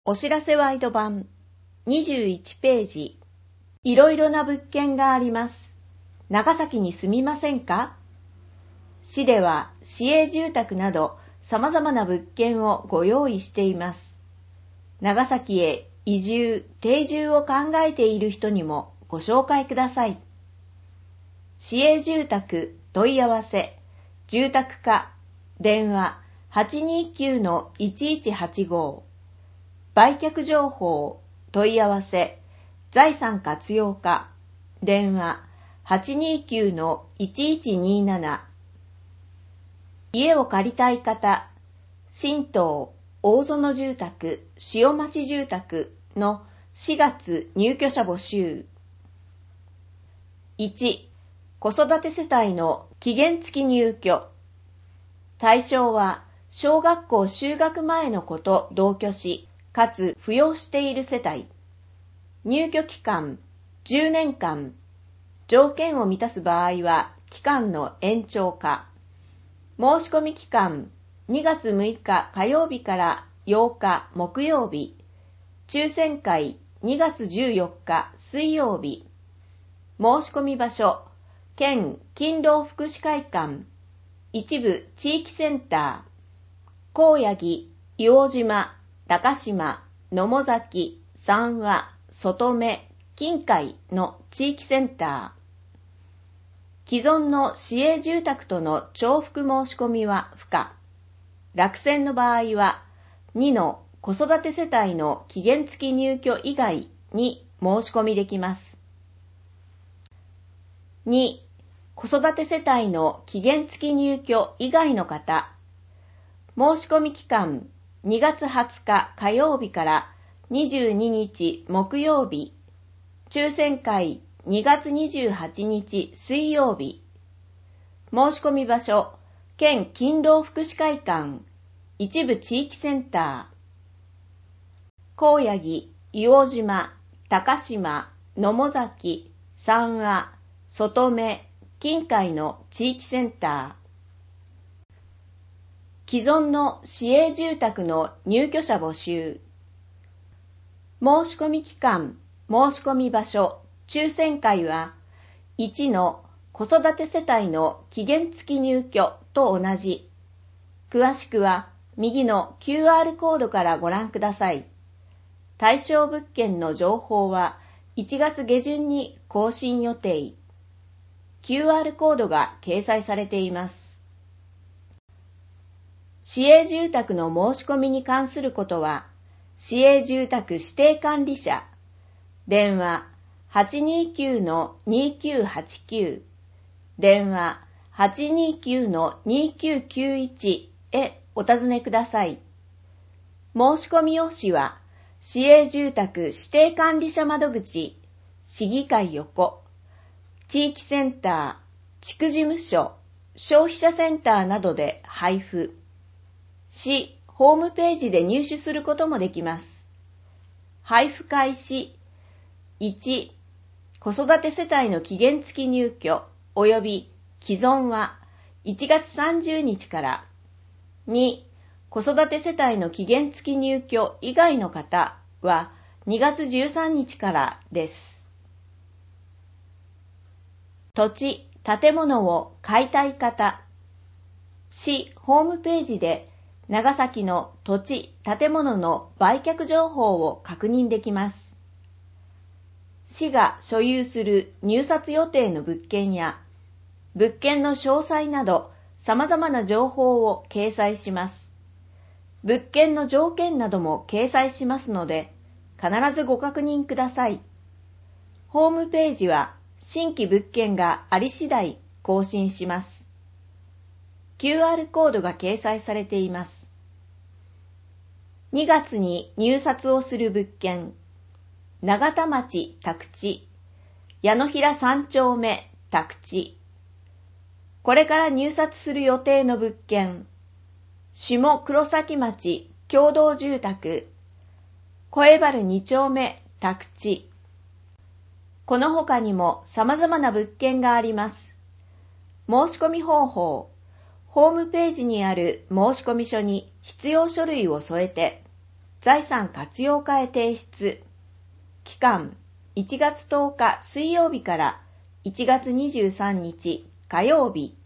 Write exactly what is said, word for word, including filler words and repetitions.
お知らせワイド版にじゅういちページ。いろいろな物件があります。長崎に住みませんか？市では市営住宅など様々な物件をご用意しています。長崎へ移住、定住を考えている人にもご紹介ください。市営住宅問い合わせ、住宅課、電話 はちにーきゅうのいちいちはちご。売却情報、問い合わせ、財産活用課、電話 はちにーきゅうのいちいちにーなな。家を借りたい方、新東、大園住宅、塩町住宅のしがつ入居者募集。いち、子育て世帯の期限付き入居。対象は小学校就学前の子と同居し、かつ扶養している世帯。入居期間じゅうねんかん。条件を満たす場合は期間の延長か。申し込み期間にがつむいか火曜日からようか木曜日。抽選会にがつじゅうよっか水曜日。申し込み場所県勤労福祉会館。一部地域センター。高野木、硫黄島、高島、野母崎、三和、外目、近海の地域センター。既存の市営住宅との重複申し込みは不可。落選の場合はにの子育て世帯の期限付き入居以外に申し込みできます。に、子育て世帯の期限付き入居以外の方。申し込み期間にがつはつか火曜日からにじゅうににち木曜日。抽選会にがつにじゅうはちにち水曜日。申し込み場所県勤労福祉会館。一部地域センター。高野木、硫黄島、高島、野母崎、三和、外目、近海の地域センター。既存の市営住宅の入居者募集。申し込み期間、申し込み場所、抽選会はいちの子育て世帯の期限付き入居と同じ。詳しくは右の キューアール コードからご覧ください。対象物件の情報はいちがつげじゅんに更新予定。キューアール コードが掲載されています。市営住宅の申し込みに関することは、市営住宅指定管理者、電話 はちにーきゅうのにきゅうはちきゅう、電話 はちにーきゅうのにきゅうきゅういち へお尋ねください。申し込み用紙は、市営住宅指定管理者窓口、市議会横、地域センター、地区事務所、消費者センターなどで配布。市ホームページで入手することもできます。配布開始いち、子育て世帯の期限付き入居及び既存はいちがつさんじゅうにちから。に、子育て世帯の期限付き入居以外の方はにがつじゅうさんにちからです。土地、建物を買いたい方。市ホームページで長崎の土地、建物の売却情報を確認できます。市が所有する入札予定の物件や、物件の詳細など様々な情報を掲載します。物件の条件なども掲載しますので、必ずご確認ください。ホームページは新規物件があり次第更新します。キューアール コードが掲載されています。にがつに入札をする物件。長田町宅地、矢野平三丁目宅地。これから入札する予定の物件。下黒崎町共同住宅、小原二丁目宅地。この他にも様々な物件があります。申し込み方法。ホームページにある申込書に必要書類を添えて、 財産活用課へ提出。期間いちがつとおか水曜日からいちがつにじゅうさんにち火曜日。